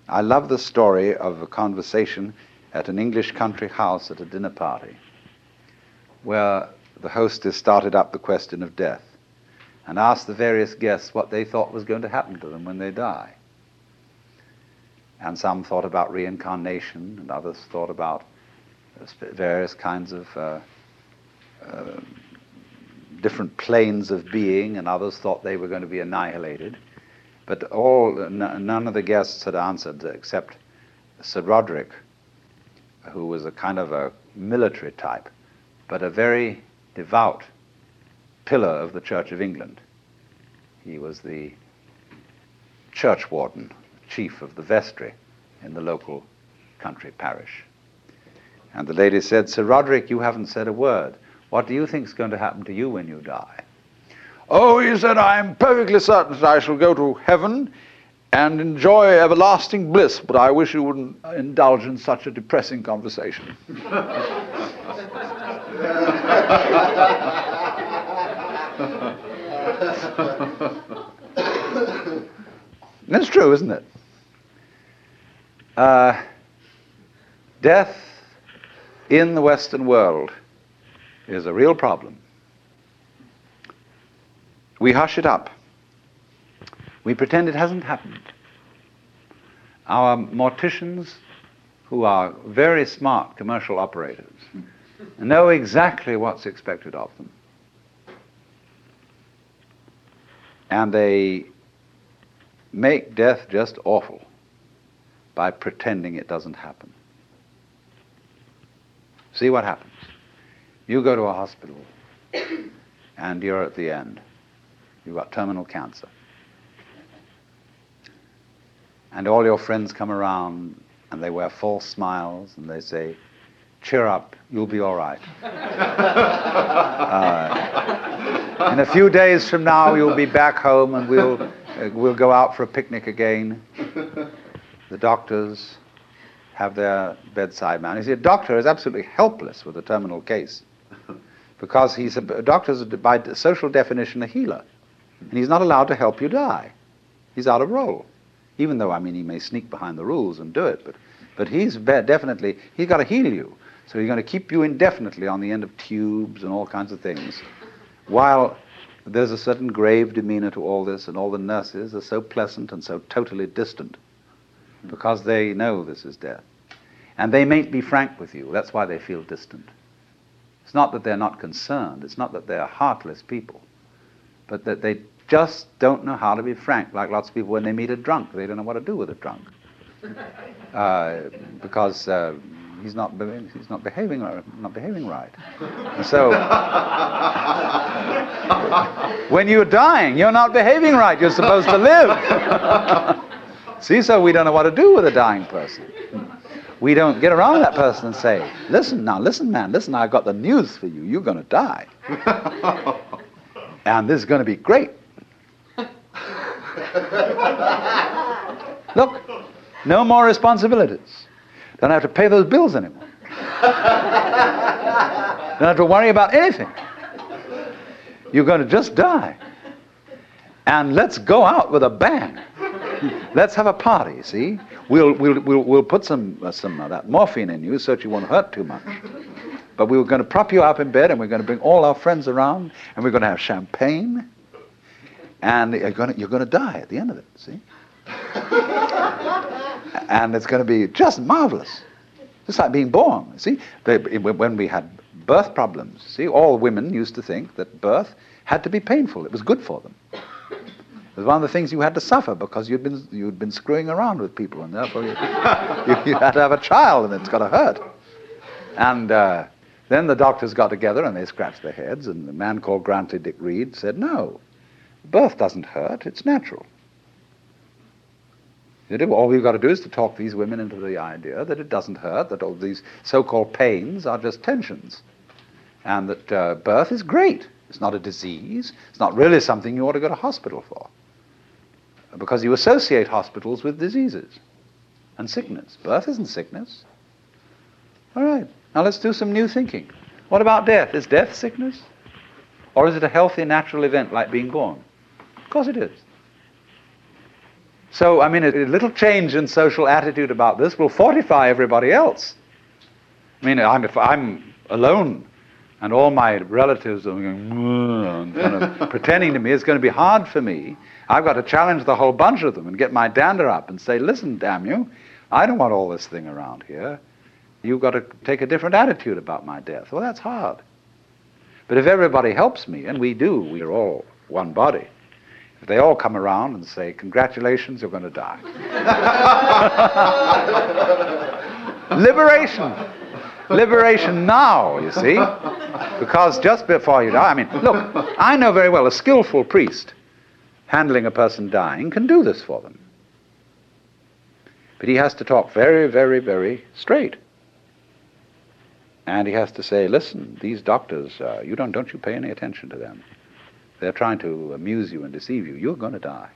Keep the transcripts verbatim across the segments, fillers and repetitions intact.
I love the story of a conversation at an English country house at a dinner party, where the hostess started up the question of death and asked the various guests what they thought was going to happen to them when they die. And some thought about reincarnation, and others thought about various kinds of uh, uh, different planes of being, and others thought they were going to be annihilated. But all, n- none of the guests had answered except Sir Roderick, who was a kind of a military type, but a very devout pillar of the Church of England. He was the church warden, chief of the vestry in the local country parish. And the lady said, "Sir Roderick, you haven't said a word. What do you think is going to happen to you when you die?" "Oh," he said, "I am perfectly certain that I shall go to heaven and enjoy everlasting bliss, but I wish you wouldn't indulge in such a depressing conversation." That's true, isn't it? Uh, death in the Western world is a real problem. We hush it up. We pretend it hasn't happened. Our morticians, who are very smart commercial operators, know exactly what's expected of them. And they make death just awful by pretending it doesn't happen. See what happens. You go to a hospital and you're at the end. You've got terminal cancer. And all your friends come around and they wear false smiles and they say, "Cheer up, you'll be all right. uh, in a few days from now, you'll be back home and we'll, uh, we'll go out for a picnic again." The doctors have their bedside man. You see, a doctor is absolutely helpless with a terminal case because he's a, a doctor is, by social definition, a healer. And he's not allowed to help you die. He's out of role. Even though, I mean, he may sneak behind the rules and do it, but, but he's be- definitely, he's got to heal you. So he's going to keep you indefinitely on the end of tubes and all kinds of things. While there's a certain grave demeanor to all this, and all the nurses are so pleasant and so totally distant because they know this is death. And they mayn't be frank with you. That's why they feel distant. It's not that they're not concerned. It's not that they're heartless people, but that they just don't know how to be frank, like lots of people when they meet a drunk. They don't know what to do with a drunk. Uh, because uh, he's not he's not behaving not behaving right. And so when you're dying, you're not behaving right. You're supposed to live. See, so we don't know what to do with a dying person. We don't get around that person and say, "Listen now, listen, man, listen, I've got the news for you. You're going to die. And this is going to be great. Look, no more responsibilities. Don't have to pay those bills anymore. Don't have to worry about anything. You're going to just die. And let's go out with a bang. Let's have a party, see? We'll, we'll, we'll, we'll put some, uh, some of that morphine in you so that you won't hurt too much. But we were going to prop you up in bed, and we're going to bring all our friends around, and we're going to have champagne, and you're going to, you're going to die at the end of it, see? And it's going to be just marvelous. Just like being born, see? They, when we had birth problems, see, all women used to think that birth had to be painful. It was good for them. It was one of the things you had to suffer because you'd been you'd been screwing around with people, and therefore you, you, you had to have a child, and it's got to hurt. And uh, then the doctors got together and they scratched their heads, and the man called Grantley Dick Reed said, "No, birth doesn't hurt, it's natural. All we've got to do is to talk these women into the idea that it doesn't hurt, that all these so-called pains are just tensions, and that uh, birth is great. It's not a disease. It's not really something you ought to go to hospital for, because you associate hospitals with diseases and sickness. Birth isn't sickness. All right, now let's do some new thinking. What about death? Is death sickness? Or is it a healthy, natural event like being born? Of course it is. So, I mean, a, a little change in social attitude about this will fortify everybody else. I mean, I'm, if I'm alone and all my relatives are going, and kind of pretending to me, it's going to be hard for me. I've got to challenge the whole bunch of them and get my dander up and say, listen, damn you, I don't want all this thing around here. You've got to take a different attitude about my death. Well, that's hard. But if everybody helps me, and we do, we're all one body, if they all come around and say, congratulations, you're going to die. Liberation. Liberation now, you see. Because just before you die, I mean, look, I know very well a skillful priest handling a person dying can do this for them. But he has to talk very, very, very straight. And he has to say, listen, these doctors, uh, you don't, don't you pay any attention to them. They're trying to amuse you and deceive you. You're going to die.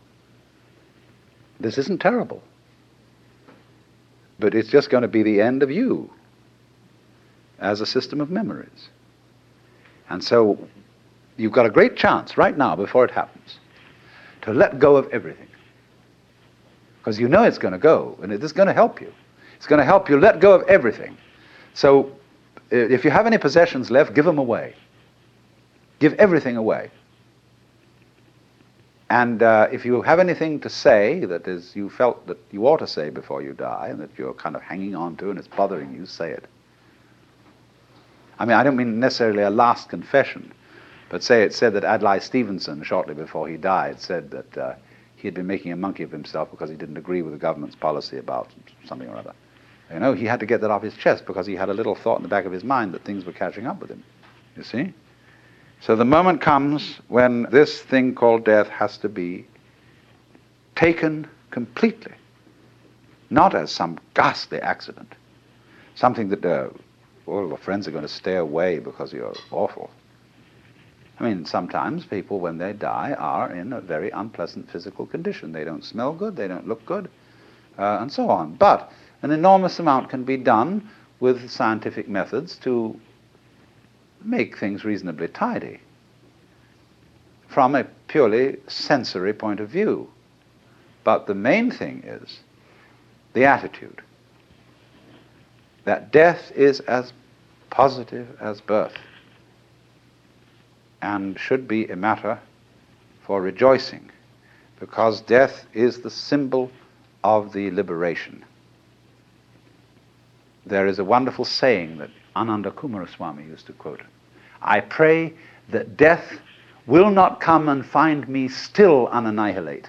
This isn't terrible. But it's just going to be the end of you as a system of memories. And so you've got a great chance right now, before it happens, to let go of everything. Because you know it's going to go, and it is going to help you. It's going to help you let go of everything. So if you have any possessions left, give them away. Give everything away. And uh, if you have anything to say that is you felt that you ought to say before you die, and that you're kind of hanging on to and it's bothering you, say it. I mean, I don't mean necessarily a last confession, but say it said that Adlai Stevenson, shortly before he died, said that uh, he had been making a monkey of himself because he didn't agree with the government's policy about something or other. You know, he had to get that off his chest because he had a little thought in the back of his mind that things were catching up with him. You see? So the moment comes when this thing called death has to be taken completely, not as some ghastly accident, something that uh, all your friends are going to stay away because you're awful. I mean, sometimes people, when they die, are in a very unpleasant physical condition. They don't smell good, they don't look good, uh, and so on. But an enormous amount can be done with scientific methods to make things reasonably tidy from a purely sensory point of view. But the main thing is the attitude, that death is as positive as birth and should be a matter for rejoicing, because death is the symbol of the liberation. There is a wonderful saying that Ananda Kumaraswamy used to quote. I pray that death will not come and find me still unannihilate.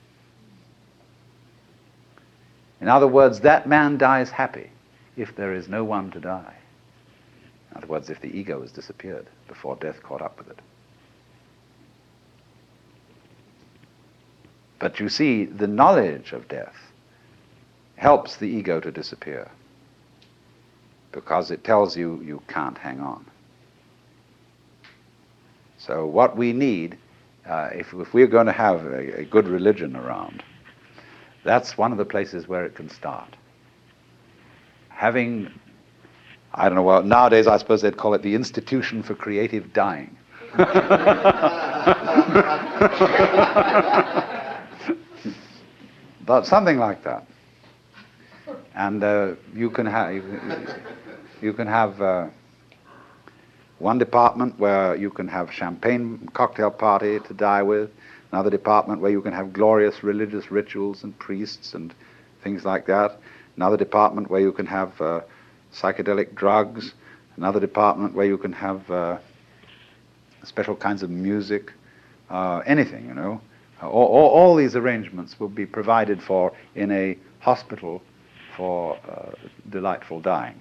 In other words, that man dies happy if there is no one to die. In other words, if the ego has disappeared before death caught up with it. But you see, the knowledge of death helps the ego to disappear, because it tells you you can't hang on. So what we need, uh, if, if we're going to have a, a good religion around, that's one of the places where it can start. Having, I don't know, well, nowadays I suppose they'd call it the Institution for Creative Dying. But something like that. And uh, you can have, you, you can have uh, one department where you can have champagne cocktail party to die with, another department where you can have glorious religious rituals and priests and things like that, another department where you can have uh, psychedelic drugs, another department where you can have uh, special kinds of music, uh, anything, you know. All, all, all these arrangements will be provided for in a hospital for uh, delightful dying.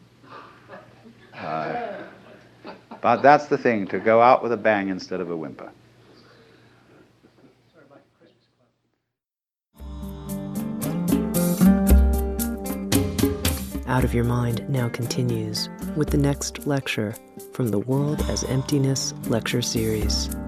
Uh, but that's the thing, to go out with a bang instead of a whimper. Out of Your Mind now continues with the next lecture from the World as Emptiness lecture series.